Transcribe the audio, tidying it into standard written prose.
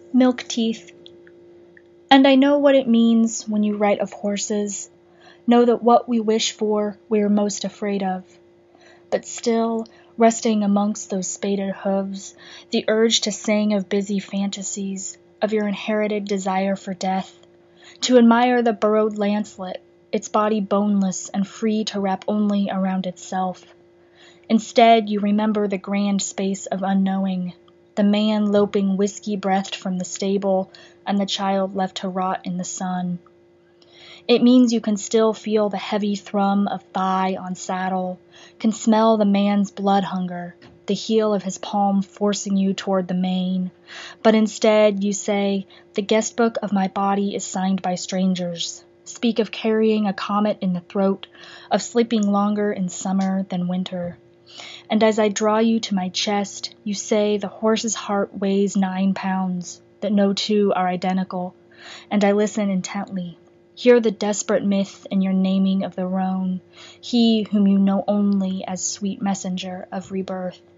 Milk teeth. And I know what it means when you write of horses, know that what we wish for we are most afraid of. But still, resting amongst those spaded hooves, the urge to sing of busy fantasies, of your inherited desire for death, to admire the burrowed lancelet, its body boneless and free to wrap only around itself. Instead, you remember the grand space of unknowing, the man loping whiskey-breathed from the stable, and the child left to rot in the sun. It means you can still feel the heavy thrum of thigh on saddle, can smell the man's blood hunger, the heel of his palm forcing you toward the mane. But instead, you say, the guest book of my body is signed by strangers. Speak of carrying a comet in the throat, of sleeping longer in summer than winter. And as I draw you to my chest, you say the horse's heart weighs 9 pounds, that no two are identical, and I listen intently. Hear the desperate myth in your naming of the roan, he whom you know only as sweet messenger of rebirth.